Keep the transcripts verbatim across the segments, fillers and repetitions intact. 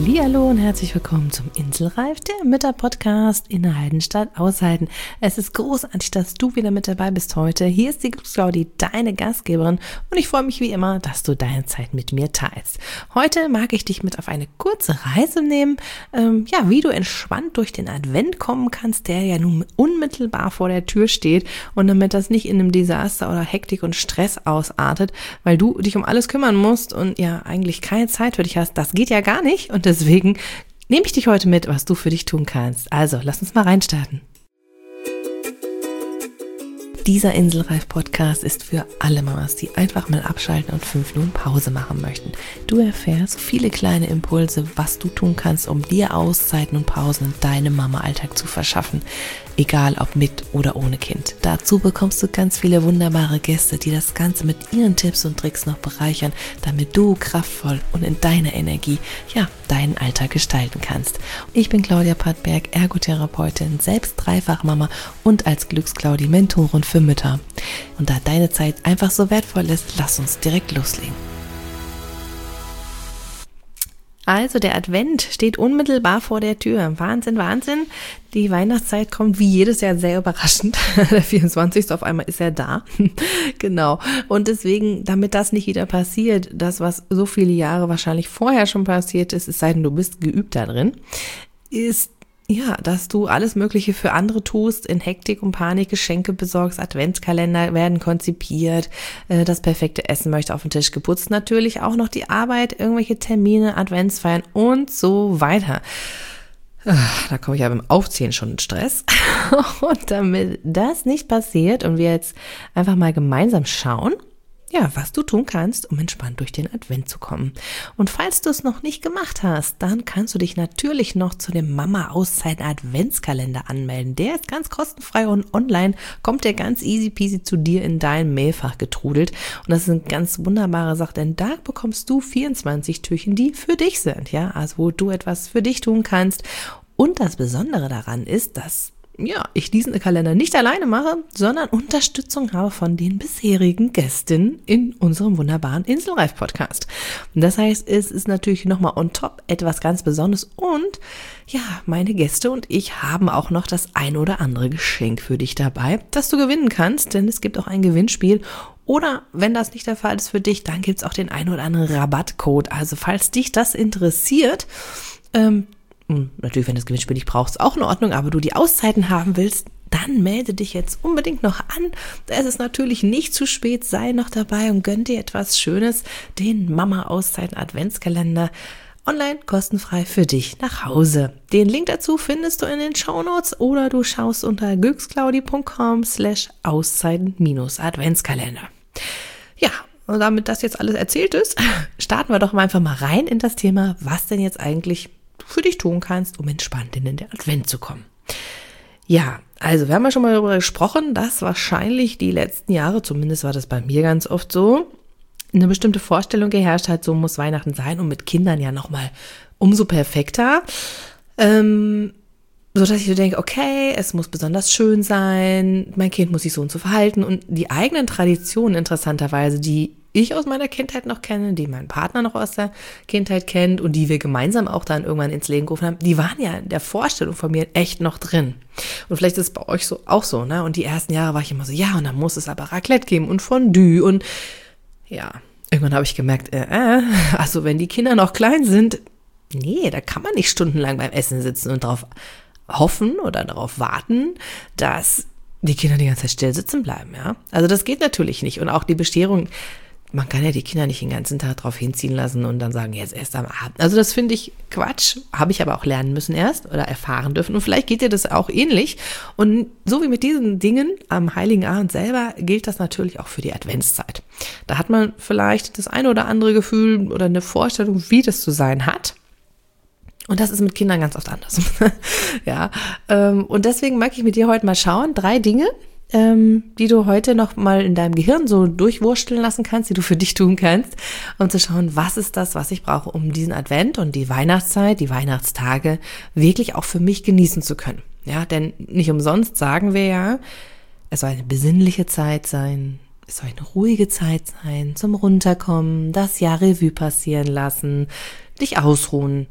Hallihallo und herzlich willkommen zum Inselreif, der Mütter-Podcast Innehalten statt Aushalten. Es ist großartig, dass du wieder mit dabei bist heute. Hier ist die Glücksclaudi, deine Gastgeberin, und ich freue mich wie immer, dass du deine Zeit mit mir teilst. Heute mag ich dich mit auf eine kurze Reise nehmen, ähm, ja, wie du entspannt durch den Advent kommen kannst, der ja nun unmittelbar vor der Tür steht, und damit das nicht in einem Desaster oder Hektik und Stress ausartet, weil du dich um alles kümmern musst und ja eigentlich keine Zeit für dich hast. Das geht ja gar nicht. Und deswegen nehme ich dich heute mit, was du für dich tun kannst. Also, lass uns mal reinstarten. Dieser Inselreif-Podcast ist für alle Mamas, die einfach mal abschalten und fünf Minuten Pause machen möchten. Du erfährst viele kleine Impulse, was du tun kannst, um dir Auszeiten und Pausen in deinem Mama-Alltag zu verschaffen. Egal ob mit oder ohne Kind. Dazu bekommst du ganz viele wunderbare Gäste, die das Ganze mit ihren Tipps und Tricks noch bereichern, damit du kraftvoll und in deiner Energie, ja, deinen Alltag gestalten kannst. Ich bin Claudia Pattberg, Ergotherapeutin, selbst Dreifachmama und als Glücksclaudi Mentorin für Mütter. Und da deine Zeit einfach so wertvoll ist, lass uns direkt loslegen. Also der Advent steht unmittelbar vor der Tür. Wahnsinn, Wahnsinn. Die Weihnachtszeit kommt wie jedes Jahr sehr überraschend. Der vierundzwanzigste auf einmal ist er da. Genau. Und deswegen, damit das nicht wieder passiert, das, was so viele Jahre wahrscheinlich vorher schon passiert ist, es sei denn, du bist geübt da drin, ist ja, dass du alles Mögliche für andere tust, in Hektik und Panik Geschenke besorgst, Adventskalender werden konzipiert, äh, das perfekte Essen möchte auf den Tisch geputzt, natürlich auch noch die Arbeit, irgendwelche Termine, Adventsfeiern und so weiter. Da komme ich ja beim Aufzählen schon in Stress. Und damit das nicht passiert und wir jetzt einfach mal gemeinsam schauen, ja, was du tun kannst, um entspannt durch den Advent zu kommen. Und falls du es noch nicht gemacht hast, dann kannst du dich natürlich noch zu dem Mama-Auszeiten-Adventskalender anmelden. Der ist ganz kostenfrei und online kommt der ganz easy peasy zu dir in dein Mailfach getrudelt. Und das ist eine ganz wunderbare Sache, denn da bekommst du vierundzwanzig Türchen, die für dich sind, ja, also wo du etwas für dich tun kannst. Und das Besondere daran ist, dass ja, ich diesen Kalender nicht alleine mache, sondern Unterstützung habe von den bisherigen Gästinnen in unserem wunderbaren Inselreif-Podcast. Und das heißt, es ist natürlich nochmal on top etwas ganz Besonderes und ja, meine Gäste und ich haben auch noch das ein oder andere Geschenk für dich dabei, das du gewinnen kannst, denn es gibt auch ein Gewinnspiel. Oder wenn das nicht der Fall ist für dich, dann gibt es auch den ein oder anderen Rabattcode. Also falls dich das interessiert, ähm, natürlich, wenn du das Gewinnspiel nicht brauchst, auch in Ordnung, aber du die Auszeiten haben willst, dann melde dich jetzt unbedingt noch an. Es ist natürlich nicht zu spät, sei noch dabei und gönn dir etwas Schönes, den Mama-Auszeiten-Adventskalender online kostenfrei für dich nach Hause. Den Link dazu findest du in den Shownotes oder du schaust unter glücksclaudi.com slash Auszeiten-Adventskalender. Ja, und damit das jetzt alles erzählt ist, starten wir doch mal einfach mal rein in das Thema, was denn jetzt eigentlich für dich tun kannst, um entspannt in den Advent zu kommen. Ja, also wir haben ja schon mal darüber gesprochen, dass wahrscheinlich die letzten Jahre, zumindest war das bei mir ganz oft so, eine bestimmte Vorstellung geherrscht hat, so muss Weihnachten sein und mit Kindern ja nochmal umso perfekter, ähm, so dass ich so denke, okay, es muss besonders schön sein, mein Kind muss sich so und so verhalten und die eigenen Traditionen interessanterweise, die ich aus meiner Kindheit noch kenne, die mein Partner noch aus der Kindheit kennt und die wir gemeinsam auch dann irgendwann ins Leben gerufen haben, die waren ja in der Vorstellung von mir echt noch drin. Und vielleicht ist es bei euch so auch so, ne? Und die ersten Jahre war ich immer so, ja, und dann muss es aber Raclette geben und Fondue und ja, irgendwann habe ich gemerkt, äh, äh, also wenn die Kinder noch klein sind, nee, da kann man nicht stundenlang beim Essen sitzen und darauf hoffen oder darauf warten, dass die Kinder die ganze Zeit still sitzen bleiben, ja. Also das geht natürlich nicht und auch die Bescherung, man kann ja die Kinder nicht den ganzen Tag drauf hinziehen lassen und dann sagen, jetzt erst am Abend. Also das finde ich Quatsch, habe ich aber auch lernen müssen erst oder erfahren dürfen. Und vielleicht geht dir das auch ähnlich. Und so wie mit diesen Dingen am Heiligen Abend selber gilt das natürlich auch für die Adventszeit. Da hat man vielleicht das eine oder andere Gefühl oder eine Vorstellung, wie das zu sein hat. Und das ist mit Kindern ganz oft anders. Ja, und deswegen mag ich mit dir heute mal schauen, drei Dinge, Ähm, die du heute noch mal in deinem Gehirn so durchwursteln lassen kannst, die du für dich tun kannst, um zu schauen, was ist das, was ich brauche, um diesen Advent und die Weihnachtszeit, die Weihnachtstage wirklich auch für mich genießen zu können. Ja, denn nicht umsonst sagen wir ja, es soll eine besinnliche Zeit sein, es soll eine ruhige Zeit sein, zum Runterkommen, das Jahr Revue passieren lassen, dich ausruhen,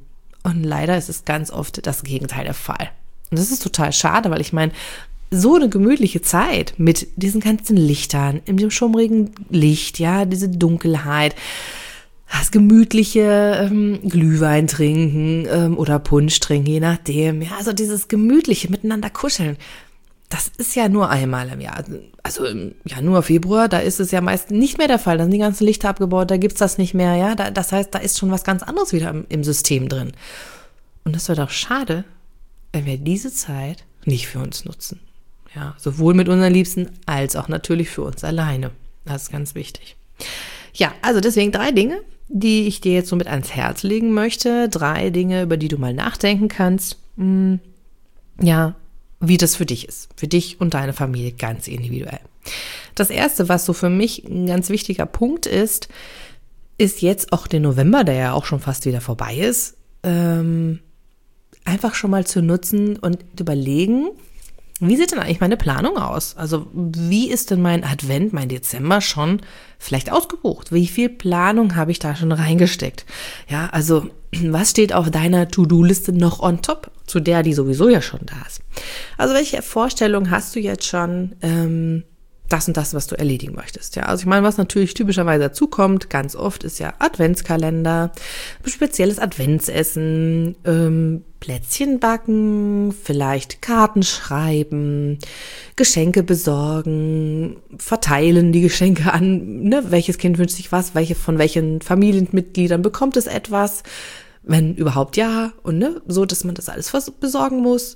Und leider ist es ganz oft das Gegenteil der Fall. Und das ist total schade, weil ich meine, so eine gemütliche Zeit mit diesen ganzen Lichtern, in dem schummrigen Licht, ja, diese Dunkelheit, das gemütliche ähm, Glühwein trinken ähm, oder Punsch trinken, je nachdem. Ja, also dieses gemütliche Miteinander kuscheln, das ist ja nur einmal im Jahr. Also im Januar, Februar, da ist es ja meist nicht mehr der Fall. Da sind die ganzen Lichter abgebaut, da gibt's das nicht mehr. Ja, da, das heißt, da ist schon was ganz anderes wieder im, im System drin. Und das wäre doch schade, wenn wir diese Zeit nicht für uns nutzen. Ja, sowohl mit unseren Liebsten als auch natürlich für uns alleine. Das ist ganz wichtig. Ja, also deswegen drei Dinge, die ich dir jetzt so mit ans Herz legen möchte. Drei Dinge, über die du mal nachdenken kannst. Hm, ja, wie das für dich ist. Für dich und deine Familie ganz individuell. Das erste, was so für mich ein ganz wichtiger Punkt ist, ist jetzt auch den November, der ja auch schon fast wieder vorbei ist, ähm, einfach schon mal zu nutzen und überlegen, wie sieht denn eigentlich meine Planung aus? Also wie ist denn mein Advent, mein Dezember schon vielleicht ausgebucht? Wie viel Planung habe ich da schon reingesteckt? Ja, also was steht auf deiner To-Do-Liste noch on top, zu der, die sowieso ja schon da ist? Also welche Vorstellung hast du jetzt schon, ähm, das und das, was du erledigen möchtest? Ja, also ich meine, was natürlich typischerweise dazukommt, ganz oft ist ja Adventskalender, spezielles Adventsessen, ähm, Plätzchen backen, vielleicht Karten schreiben, Geschenke besorgen, verteilen die Geschenke an, ne, welches Kind wünscht sich was, welche von welchen Familienmitgliedern bekommt es etwas, wenn überhaupt ja, und ne, so, dass man das alles besorgen muss.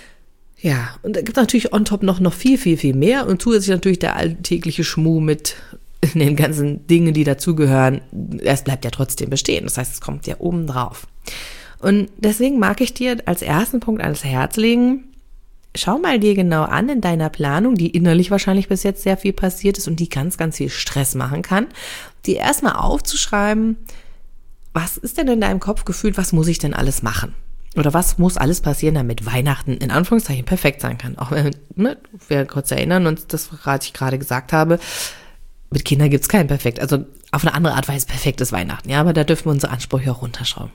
Ja, und da gibt es natürlich on top noch, noch viel, viel, viel mehr und zusätzlich natürlich der alltägliche Schmuh mit den ganzen Dingen, die dazugehören. Es bleibt ja trotzdem bestehen, das heißt, es kommt ja oben drauf. Und deswegen mag ich dir als ersten Punkt ans Herz legen, schau mal dir genau an in deiner Planung, die innerlich wahrscheinlich bis jetzt sehr viel passiert ist und die ganz, ganz viel Stress machen kann, die erstmal aufzuschreiben, was ist denn in deinem Kopf gefühlt, was muss ich denn alles machen? Oder was muss alles passieren, damit Weihnachten in Anführungszeichen perfekt sein kann? Auch wenn, ne, wir kurz erinnern uns, das, was ich gerade gesagt habe, mit Kindern gibt's kein perfekt, also auf eine andere Art Weise perfektes Weihnachten, ja, aber da dürfen wir unsere Ansprüche auch runterschrauben.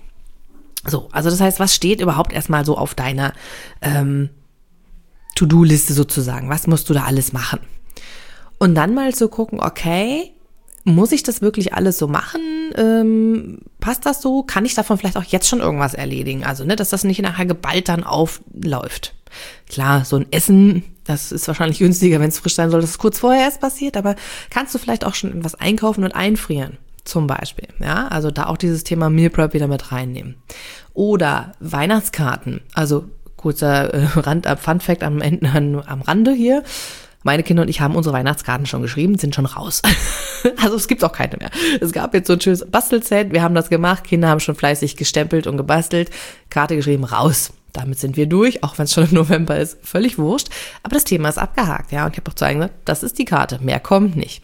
So, also das heißt, was steht überhaupt erstmal so auf deiner ähm, To-Do-Liste sozusagen? Was musst du da alles machen? Und dann mal zu gucken, okay, muss ich das wirklich alles so machen? Ähm, passt das so? Kann ich davon vielleicht auch jetzt schon irgendwas erledigen? Also, ne, dass das nicht nachher geballt dann aufläuft. Klar, so ein Essen, das ist wahrscheinlich günstiger, wenn es frisch sein soll, dass es kurz vorher erst passiert, aber kannst du vielleicht auch schon etwas einkaufen und einfrieren? Zum Beispiel, ja, also da auch dieses Thema Meal Prep wieder mit reinnehmen. Oder Weihnachtskarten, also kurzer äh, Rand, äh, Fun Fact am Ende, am Rande hier. Meine Kinder und ich haben unsere Weihnachtskarten schon geschrieben, sind schon raus. Also es gibt auch keine mehr. Es gab jetzt so ein schönes Bastelset, wir haben das gemacht, Kinder haben schon fleißig gestempelt und gebastelt, Karte geschrieben, raus. Damit sind wir durch, auch wenn es schon im November ist, völlig wurscht. Aber das Thema ist abgehakt, ja. Und ich habe auch zu einem gesagt, das ist die Karte, mehr kommt nicht.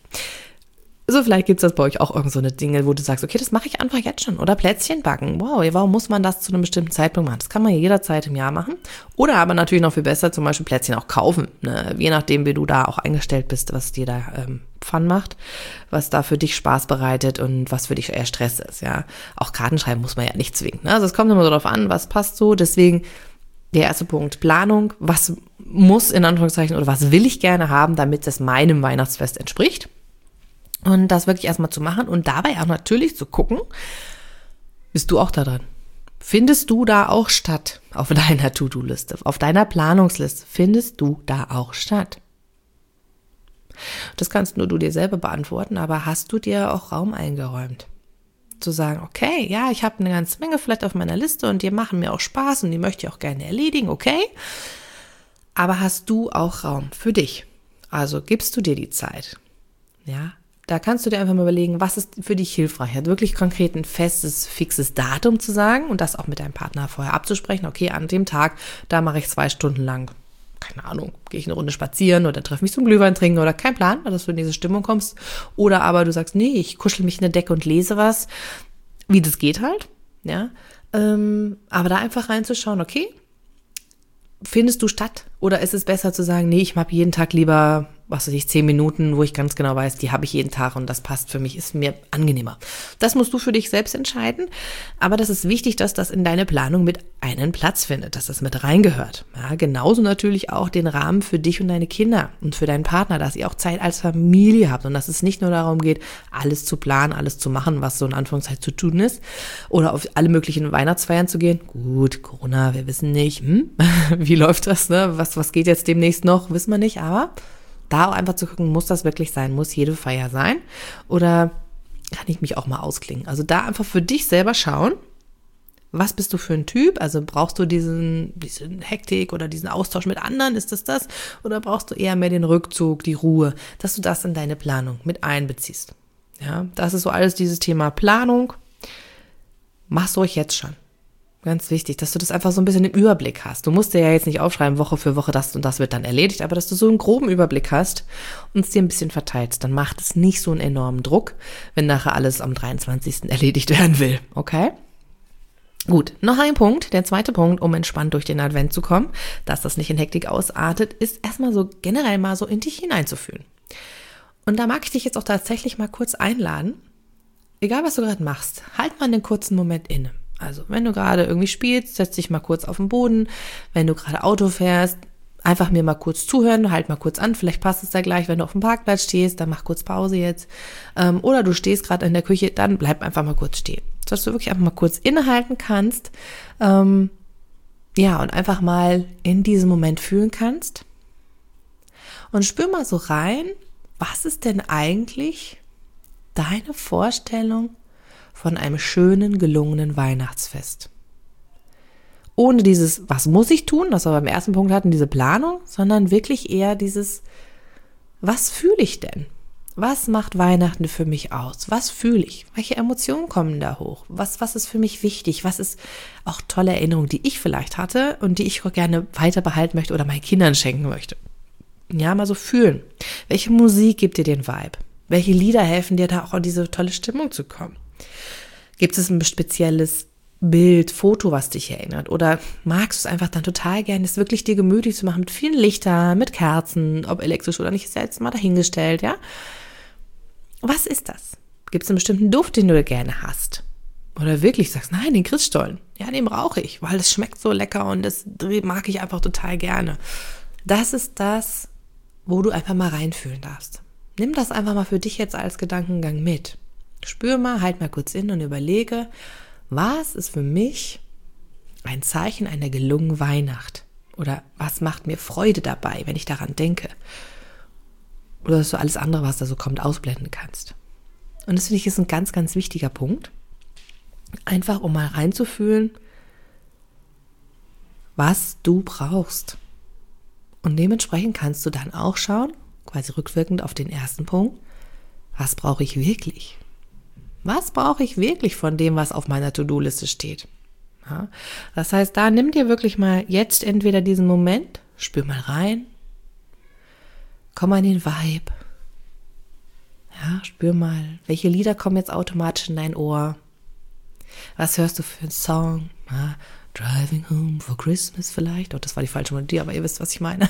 So, vielleicht gibt's das bei euch auch irgend so eine Dinge, wo du sagst, okay, das mache ich einfach jetzt schon. Oder Plätzchen backen. Wow, warum muss man das zu einem bestimmten Zeitpunkt machen? Das kann man ja jederzeit im Jahr machen. Oder aber natürlich noch viel besser, zum Beispiel Plätzchen auch kaufen. Ne? Je nachdem, wie du da auch eingestellt bist, was dir da ähm, Fun macht, was da für dich Spaß bereitet und was für dich eher Stress ist. Ja, auch Karten schreiben muss man ja nicht zwingen. Ne? Also es kommt immer so drauf an, was passt so. Deswegen der erste Punkt, Planung. Was muss in Anführungszeichen oder was will ich gerne haben, damit es meinem Weihnachtsfest entspricht? Und das wirklich erstmal zu machen und dabei auch natürlich zu gucken, bist du auch da dran? Findest du da auch statt auf deiner To-Do-Liste, auf deiner Planungsliste? Findest du da auch statt? Das kannst nur du dir selber beantworten, aber hast du dir auch Raum eingeräumt? Zu sagen, okay, ja, ich habe eine ganze Menge vielleicht auf meiner Liste und die machen mir auch Spaß und die möchte ich auch gerne erledigen, okay? Aber hast du auch Raum für dich? Also gibst du dir die Zeit? Ja, da kannst du dir einfach mal überlegen, was ist für dich hilfreich, halt wirklich konkret ein festes, fixes Datum zu sagen und das auch mit deinem Partner vorher abzusprechen. Okay, an dem Tag, da mache ich zwei Stunden lang, keine Ahnung, gehe ich eine Runde spazieren oder treffe mich zum Glühwein trinken oder kein Plan, dass du in diese Stimmung kommst. Oder aber du sagst, nee, ich kuschel mich in der Decke und lese was, wie das geht halt, ja. Ähm, aber da einfach reinzuschauen, okay, findest du statt? Oder ist es besser zu sagen, nee, ich habe jeden Tag lieber was weiß ich, zehn Minuten, wo ich ganz genau weiß, die habe ich jeden Tag und das passt für mich, ist mir angenehmer. Das musst du für dich selbst entscheiden, aber das ist wichtig, dass das in deine Planung mit einen Platz findet, dass das mit reingehört. Ja, genauso natürlich auch den Rahmen für dich und deine Kinder und für deinen Partner, dass ihr auch Zeit als Familie habt und dass es nicht nur darum geht, alles zu planen, alles zu machen, was so in Anführungszeichen zu tun ist oder auf alle möglichen Weihnachtsfeiern zu gehen. Gut, Corona, wir wissen nicht, hm? Wie läuft das, ne? Was, was geht jetzt demnächst noch, wissen wir nicht, aber da auch einfach zu gucken, muss das wirklich sein, muss jede Feier sein oder kann ich mich auch mal ausklingen? Also da einfach für dich selber schauen, was bist du für ein Typ? Also brauchst du diesen, diesen Hektik oder diesen Austausch mit anderen, ist das das? Oder brauchst du eher mehr den Rückzug, die Ruhe, dass du das in deine Planung mit einbeziehst? Ja, das ist so alles dieses Thema Planung. Mach's ruhig jetzt schon. Ganz wichtig, dass du das einfach so ein bisschen im Überblick hast. Du musst dir ja jetzt nicht aufschreiben, Woche für Woche, das und das wird dann erledigt, aber dass du so einen groben Überblick hast und es dir ein bisschen verteilst, dann macht es nicht so einen enormen Druck, wenn nachher alles am dreiundzwanzigsten erledigt werden will, okay? Gut, noch ein Punkt, der zweite Punkt, um entspannt durch den Advent zu kommen, dass das nicht in Hektik ausartet, ist erstmal so generell mal so in dich hineinzufühlen. Und da mag ich dich jetzt auch tatsächlich mal kurz einladen, egal was du gerade machst, halt mal einen kurzen Moment inne. Also wenn du gerade irgendwie spielst, setz dich mal kurz auf den Boden, wenn du gerade Auto fährst, einfach mir mal kurz zuhören, halt mal kurz an, vielleicht passt es da gleich, wenn du auf dem Parkplatz stehst, dann mach kurz Pause jetzt. Ähm, oder du stehst gerade in der Küche, dann bleib einfach mal kurz stehen. Dass du wirklich einfach mal kurz innehalten kannst, ähm, ja, und einfach mal in diesem Moment fühlen kannst. Und spür mal so rein, was ist denn eigentlich deine Vorstellung von einem schönen, gelungenen Weihnachtsfest? Ohne dieses, was muss ich tun, das wir beim ersten Punkt hatten, diese Planung, sondern wirklich eher dieses, was fühle ich denn? Was macht Weihnachten für mich aus? Was fühle ich? Welche Emotionen kommen da hoch? Was, was ist für mich wichtig? Was ist auch tolle Erinnerungen, die ich vielleicht hatte und die ich auch gerne weiter behalten möchte oder meinen Kindern schenken möchte? Ja, mal so fühlen. Welche Musik gibt dir den Vibe? Welche Lieder helfen dir da auch in diese tolle Stimmung zu kommen? Gibt es ein spezielles Bild, Foto, was dich erinnert? Oder magst du es einfach dann total gerne, es wirklich dir gemütlich zu machen mit vielen Lichtern, mit Kerzen, ob elektrisch oder nicht, ist ja jetzt mal dahingestellt, ja? Was ist das? Gibt es einen bestimmten Duft, den du gerne hast? Oder wirklich sagst, nein, den Christstollen, ja, den brauche ich, weil das schmeckt so lecker und das mag ich einfach total gerne. Das ist das, wo du einfach mal reinfühlen darfst. Nimm das einfach mal für dich jetzt als Gedankengang mit. Spür mal, halt mal kurz in und überlege, was ist für mich ein Zeichen einer gelungenen Weihnacht? Oder was macht mir Freude dabei, wenn ich daran denke? Oder dass du alles andere, was da so kommt, ausblenden kannst. Und das finde ich ist ein ganz, ganz wichtiger Punkt. Einfach, um mal reinzufühlen, was du brauchst. Und dementsprechend kannst du dann auch schauen, quasi rückwirkend auf den ersten Punkt, was brauche ich wirklich? Was brauche ich wirklich von dem, was auf meiner To-Do-Liste steht? Ja, das heißt, da nimm dir wirklich mal jetzt entweder diesen Moment, spür mal rein, komm mal in den Vibe. Ja, spür mal, welche Lieder kommen jetzt automatisch in dein Ohr? Was hörst du für einen Song? Ja, Driving Home for Christmas vielleicht? Oh, das war die falsche Melodie, aber ihr wisst, was ich meine.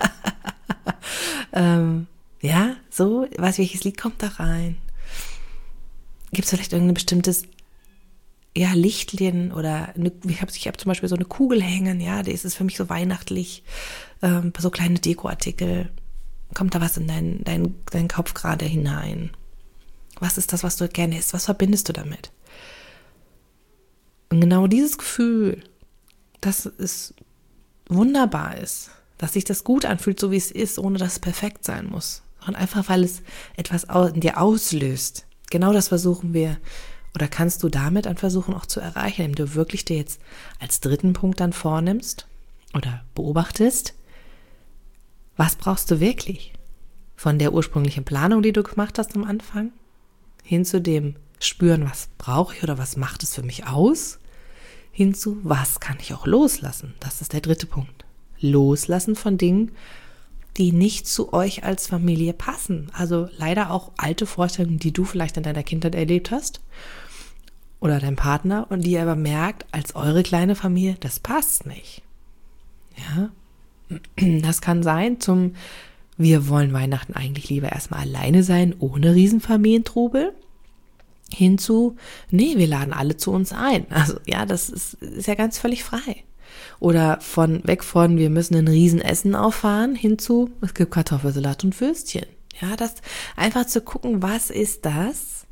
ähm, ja, so, was, welches Lied kommt da rein? Gibt es vielleicht irgendein bestimmtes ja, Lichtchen oder eine, ich habe ich hab zum Beispiel so eine Kugel hängen, ja, die ist es für mich so weihnachtlich, ähm, so kleine Dekoartikel. Kommt da was in deinen dein, dein Kopf gerade hinein? Was ist das, was du gerne isst? Was verbindest du damit? Und genau dieses Gefühl, dass es wunderbar ist, dass sich das gut anfühlt, so wie es ist, ohne dass es perfekt sein muss. Und einfach, weil es etwas in dir auslöst. Genau das versuchen wir, oder kannst du damit dann versuchen auch zu erreichen, indem du wirklich dir jetzt als dritten Punkt dann vornimmst oder beobachtest, was brauchst du wirklich? Von der ursprünglichen Planung, die du gemacht hast am Anfang, hin zu dem Spüren, was brauche ich oder was macht es für mich aus, hin zu, was kann ich auch loslassen? Das ist der dritte Punkt. Loslassen von Dingen, die nicht zu euch als Familie passen. Also leider auch alte Vorstellungen, die du vielleicht in deiner Kindheit erlebt hast oder dein Partner und die ihr aber merkt, als eure kleine Familie, das passt nicht. Ja, das kann sein zum wir wollen Weihnachten eigentlich lieber erstmal alleine sein, ohne Riesenfamilientrubel, hinzu, nee, wir laden alle zu uns ein. Also ja, das ist, ist ja ganz völlig frei. Oder von weg von, wir müssen ein Riesenessen auffahren, hinzu, es gibt Kartoffelsalat und Würstchen. Ja, das einfach zu gucken, was ist das,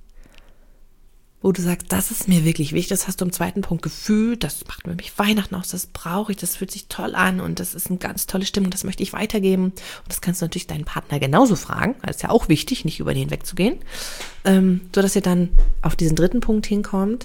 wo du sagst, das ist mir wirklich wichtig, das hast du im zweiten Punkt gefühlt, das macht mir mich Weihnachten aus, das brauche ich, das fühlt sich toll an und das ist eine ganz tolle Stimmung, das möchte ich weitergeben. Und das kannst du natürlich deinen Partner genauso fragen, das ist ja auch wichtig, nicht über den hinwegzugehen, ähm, sodass ihr dann auf diesen dritten Punkt hinkommt,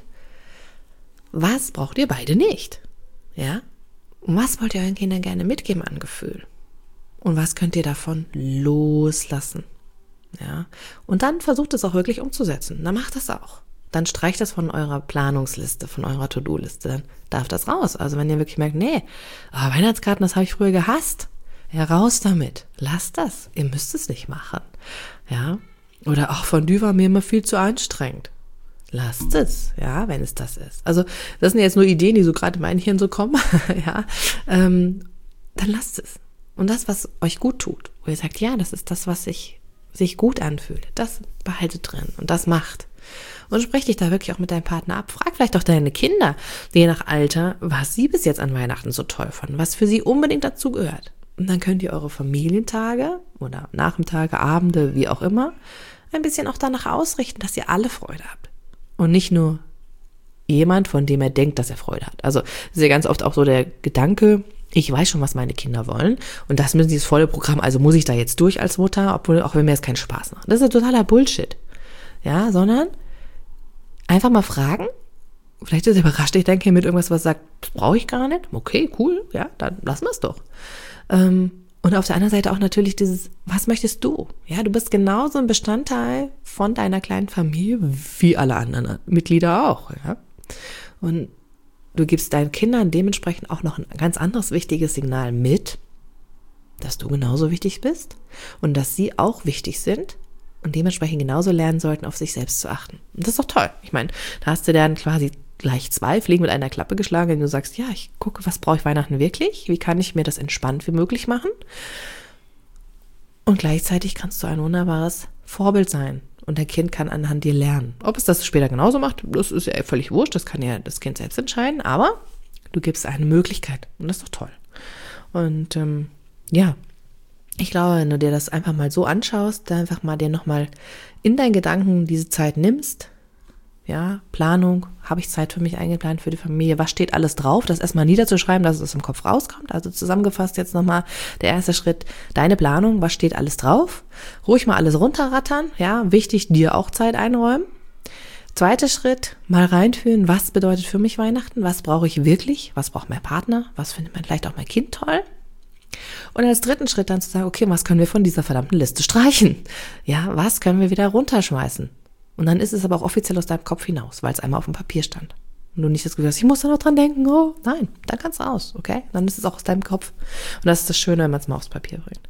was braucht ihr beide nicht? Ja? Und was wollt ihr euren Kindern gerne mitgeben an Gefühl? Und was könnt ihr davon loslassen? Ja? Und dann versucht es auch wirklich umzusetzen. Dann macht das auch. Dann streicht das von eurer Planungsliste, von eurer To-Do-Liste. Dann darf das raus. Also wenn ihr wirklich merkt, nee, oh, Weihnachtskarten, das habe ich früher gehasst. Ja, raus damit. Lasst das. Ihr müsst es nicht machen. Ja? Oder auch Fondue war mir immer viel zu anstrengend. Lasst es, ja, wenn es das ist. Also das sind jetzt nur Ideen, die so gerade in mein Hirn so kommen, ja, ähm, dann lasst es. Und das, was euch gut tut, wo ihr sagt, ja, das ist das, was sich, sich gut anfühlt, das behaltet drin und das macht. Und sprech dich da wirklich auch mit deinem Partner ab. Frag vielleicht auch deine Kinder, je nach Alter, was sie bis jetzt an Weihnachten so toll fanden, was für sie unbedingt dazu gehört. Und dann könnt ihr eure Familientage oder Nachmittage, Abende, wie auch immer, ein bisschen auch danach ausrichten, dass ihr alle Freude habt. Und nicht nur jemand, von dem er denkt, dass er Freude hat. Also das ist ja ganz oft auch so der Gedanke, ich weiß schon, was meine Kinder wollen und das müssen sie das volle Programm, also muss ich da jetzt durch als Mutter, obwohl auch wenn mir das keinen Spaß macht. Das ist ja totaler Bullshit. Ja, sondern einfach mal fragen, vielleicht ist überrascht dich dein Kind mit irgendwas, was sagt, das brauche ich gar nicht. Okay, cool, ja, dann lassen wir es doch. Ähm, Und auf der anderen Seite auch natürlich dieses, was möchtest du? Ja, du bist genauso ein Bestandteil von deiner kleinen Familie wie alle anderen Mitglieder auch, ja. Und du gibst deinen Kindern dementsprechend auch noch ein ganz anderes wichtiges Signal mit, dass du genauso wichtig bist und dass sie auch wichtig sind und dementsprechend genauso lernen sollten, auf sich selbst zu achten. Und das ist doch toll. Ich meine, da hast du dann quasi gleich zwei Fliegen mit einer Klappe geschlagen, wenn du sagst, ja, ich gucke, was brauche ich Weihnachten wirklich? Wie kann ich mir das entspannt wie möglich machen? Und gleichzeitig kannst du ein wunderbares Vorbild sein. Und dein Kind kann anhand dir lernen. Ob es das später genauso macht, das ist ja völlig wurscht. Das kann ja das Kind selbst entscheiden. Aber du gibst eine Möglichkeit. Und das ist doch toll. Und ähm, ja, ich glaube, wenn du dir das einfach mal so anschaust, da einfach mal dir nochmal in deinen Gedanken diese Zeit nimmst, ja, Planung, habe ich Zeit für mich eingeplant, für die Familie, was steht alles drauf, das erstmal niederzuschreiben, dass es im Kopf rauskommt, also zusammengefasst jetzt nochmal der erste Schritt, deine Planung, was steht alles drauf, ruhig mal alles runterrattern, ja, wichtig, dir auch Zeit einräumen. Zweiter Schritt, mal reinfühlen, was bedeutet für mich Weihnachten, was brauche ich wirklich, was braucht mein Partner, was findet man vielleicht auch mein Kind toll. Und als dritten Schritt dann zu sagen, okay, was können wir von dieser verdammten Liste streichen, ja, was können wir wieder runterschmeißen. Und dann ist es aber auch offiziell aus deinem Kopf hinaus, weil es einmal auf dem Papier stand. Und du nicht das Gefühl hast, ich muss da noch dran denken, oh, nein, dann kannst du raus, okay? Dann ist es auch aus deinem Kopf. Und das ist das Schöne, wenn man es mal aufs Papier bringt.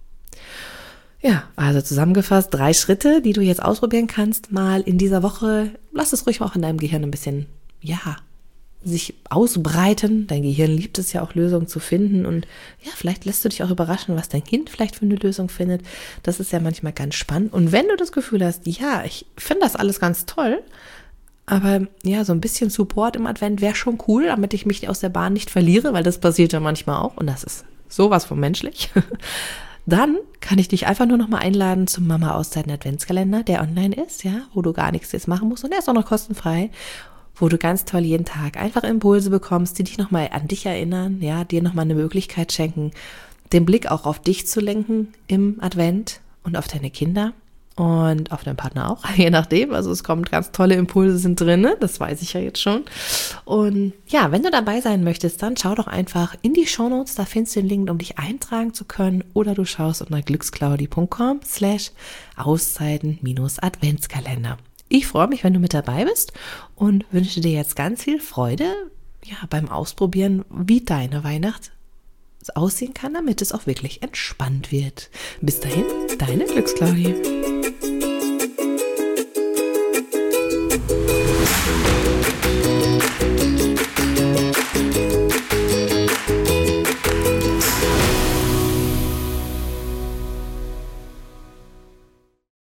Ja, also zusammengefasst, drei Schritte, die du jetzt ausprobieren kannst, mal in dieser Woche. Lass es ruhig auch in deinem Gehirn ein bisschen, ja, sich ausbreiten. Dein Gehirn liebt es ja auch, Lösungen zu finden. Und ja, vielleicht lässt du dich auch überraschen, was dein Kind vielleicht für eine Lösung findet. Das ist ja manchmal ganz spannend. Und wenn du das Gefühl hast, ja, ich finde das alles ganz toll, aber ja, so ein bisschen Support im Advent wäre schon cool, damit ich mich aus der Bahn nicht verliere, weil das passiert ja manchmal auch. Und das ist sowas von menschlich. Dann kann ich dich einfach nur noch mal einladen zum Mama-Auszeiten-Adventskalender, der online ist, ja, wo du gar nichts jetzt machen musst. Und der ist auch noch kostenfrei, wo du ganz toll jeden Tag einfach Impulse bekommst, die dich nochmal an dich erinnern, ja, dir nochmal eine Möglichkeit schenken, den Blick auch auf dich zu lenken im Advent und auf deine Kinder und auf deinen Partner auch, je nachdem. Also es kommen ganz tolle Impulse sind drin, das weiß ich ja jetzt schon. Und ja, wenn du dabei sein möchtest, dann schau doch einfach in die Shownotes, da findest du den Link, um dich eintragen zu können, oder du schaust unter glücksclaudi punkt com slash Auszeiten minus Adventskalender. Ich freue mich, wenn du mit dabei bist und wünsche dir jetzt ganz viel Freude, ja, beim Ausprobieren, wie deine Weihnacht aussehen kann, damit es auch wirklich entspannt wird. Bis dahin, deine Glücksclaudi.